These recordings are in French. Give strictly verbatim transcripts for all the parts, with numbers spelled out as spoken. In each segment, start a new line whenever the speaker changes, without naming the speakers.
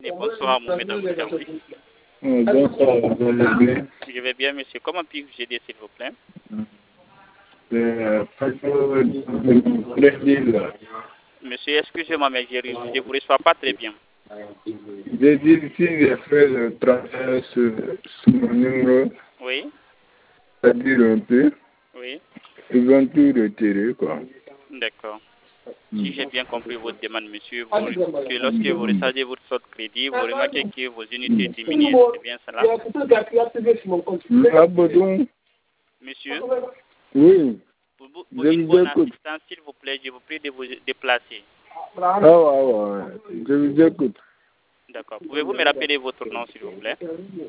Et bonsoir, Mohamed Aboukaoui.
Euh, Bonsoir, vous allez bien?
Je vais bien, monsieur. Comment puis-je vous aider, s'il vous plaît?
Euh, parce que très bien, là.
Monsieur, excusez-moi, mais je ne vous reçois pas très bien.
J'ai dit si j'ai fait le transfert sur, sur mon numéro,
Oui,
c'est-à-dire un peu,
oui,
ils vont tout retirer, quoi.
d'accord.
Mm.
Si j'ai bien compris votre demande, monsieur, vous, que lorsque vous rechargez votre solde crédit, vous remarquez que vos unités diminuent, c'est bien cela?
Ah, pardon?
Monsieur,
Oui,
pour, vous- pour
je
une
vous
bonne
écoute.
assistance, s'il vous plaît, je vous prie de vous déplacer.
Ah, ouais, ouais, je vous écoute.
D'accord. Pouvez-vous me rappeler votre nom, s'il vous plaît?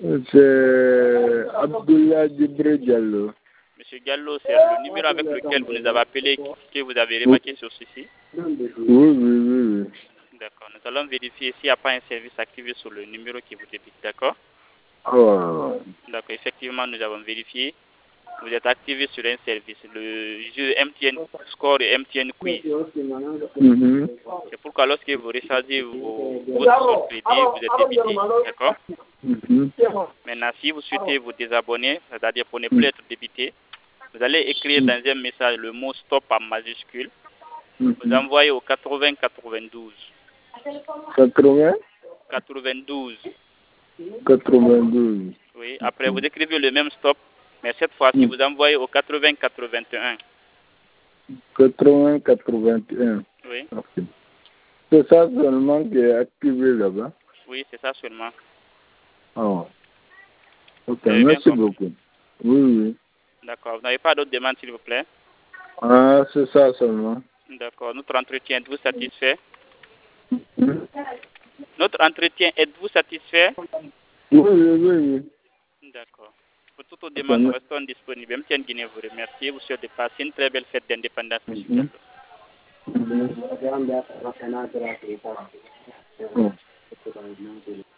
C'est Abdullah Djibril Diallo.
Monsieur Gallo, c'est le numéro avec lequel vous nous avez appelé que vous avez remarqué sur ceci?
Oui, oui, oui, oui.
D'accord. Nous allons vérifier s'il n'y a pas un service activé sur le numéro qui vous débite. D'accord?
Ah, ouais, ouais.
D'accord. Effectivement, nous avons vérifié. Vous êtes activé sur un service, le jeu M T N Score et M T N Quiz.
Mhm.
C'est pourquoi lorsque vous rechargez vos, votre solde crédit, vous êtes débité. D'accord?
Mhm.
Maintenant, si vous souhaitez vous désabonner, c'est-à-dire pour ne plus être débité, vous allez écrire dans un message le mot stop en majuscule. Vous
Mhm.
envoyez au quatre-vingts quatre-vingt-douze.
quatre-vingts,
quatre-vingt-douze.
quatre-vingt-douze.
Oui. Après, vous écrivez le même stop, mais cette fois-ci, vous envoyez au quatre-vingts quatre-vingt-un.
quatre-vingts, quatre-vingt-un.
Oui.
Ok. C'est ça seulement qui est activé là-bas.
Oui, c'est ça seulement.
Ah, ok,
Vous avez bien
merci
compris.
beaucoup. Oui, oui.
D'accord. Vous n'avez pas d'autres demandes, s'il vous plaît?
Ah, c'est ça seulement.
D'accord. Notre entretien, êtes-vous satisfait?
Hmm?
Notre entretien, êtes-vous satisfait?
Oui, oui, oui, oui.
D'accord. Pour toutes vos
Ok,
demandes, nous
me-
restons disponibles. M T N Guinée vous remercie. Vous souhaite de passer une très belle fête d'indépendance, M.
Mhm.
Gallo.
Mhm. Hmm.